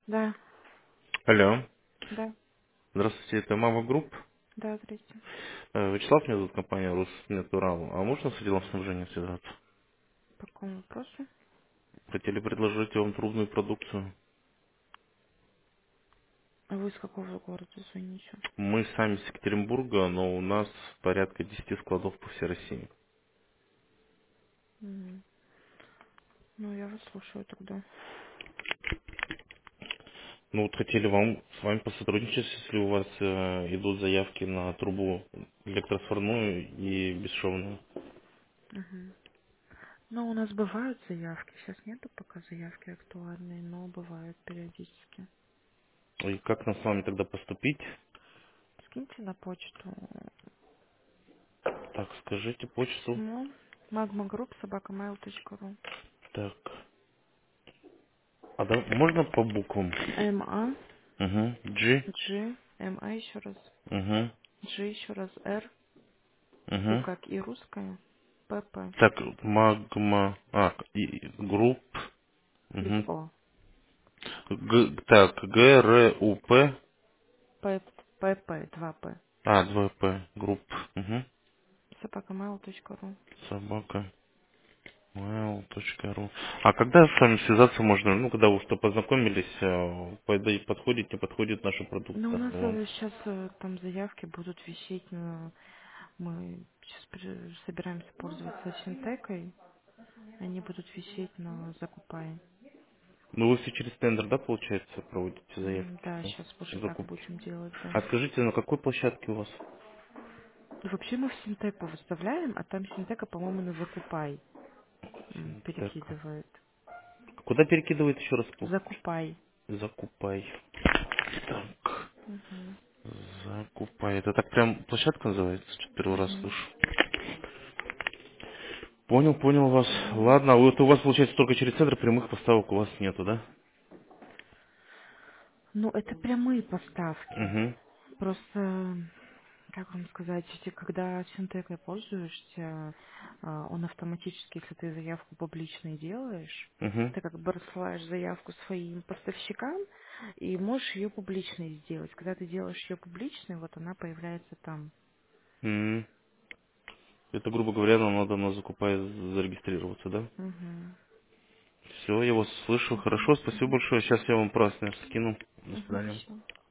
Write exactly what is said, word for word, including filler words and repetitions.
Да, Алло. да, Здравствуйте, это Мама Групп. да, здрасте. Э, Вячеслав, меня зовут, компания Руснатурал. А можно с отделом снабжения связаться? По какому вопросу? Хотели предложить вам трубную продукцию. А вы из какого города звоните? Мы сами из Екатеринбурга, но у нас порядка десяти складов по всей России. М, Ну, я вас слушаю тогда. Ну вот хотели вам с вами посотрудничать, если у вас э, идут заявки на трубу электросварную и бесшовную. Мгм. Ну, у нас бывают заявки. Сейчас нету пока заявки актуальные, но бывают периодически. И как нам с вами тогда поступить? Скиньте на почту Так, скажите почту. письмо магмагрупп собака mail точка ру. Так. А да, можно по буквам? М А Угу. G. G М А еще раз Угу. G еще раз R У Угу. как и русская П П Так, магма, а, и- групп, и угу. О Г, так, Г, Р, У, П, П П П два П а, два П, групп, угу. собака mail точка ру. Собака, mail точка ру. А когда с вами связаться можно, ну, когда вы что познакомились, э, пойда- подходит, не подходит наша Ну, у продукция нас вам? сейчас там заявки будут висеть на... Мы сейчас собираемся пользоваться синтекой. Они будут висеть на закупай. Ну, вы все через тендер, да, получается, проводите М, заявки Да, все, сейчас больше так закупки? будем делать, да. А скажите, на какой площадке у вас? И вообще мы в синтеку выставляем, а там синтека, по-моему, на закупай м, Так, перекидывает. куда перекидывает еще раз? пл- Закупай. Закупай. Так. Мгм. Закупай. Это так прям площадка называется? Что-то первый раз Мгм. слышу. Понял, понял вас. Ну, Ладно, а вот у вас получается только через центр, прямых поставок у вас нету, да? ну, это прямые поставки. Угу. Просто, как вам сказать, если когда синтекой пользуешься, а, он автоматически, если ты заявку публичной делаешь, Угу. ты как бы рассылаешь заявку своим поставщикам и можешь ее публичной сделать. Когда ты делаешь ее публичной, вот она появляется там. М. Это, грубо говоря, нам надо на закупай зарегистрироваться, да? Угу. Все, я вас слышу. Угу. Хорошо, спасибо Угу. большое. Сейчас я вам просто скину. До Угу. свидания. Все.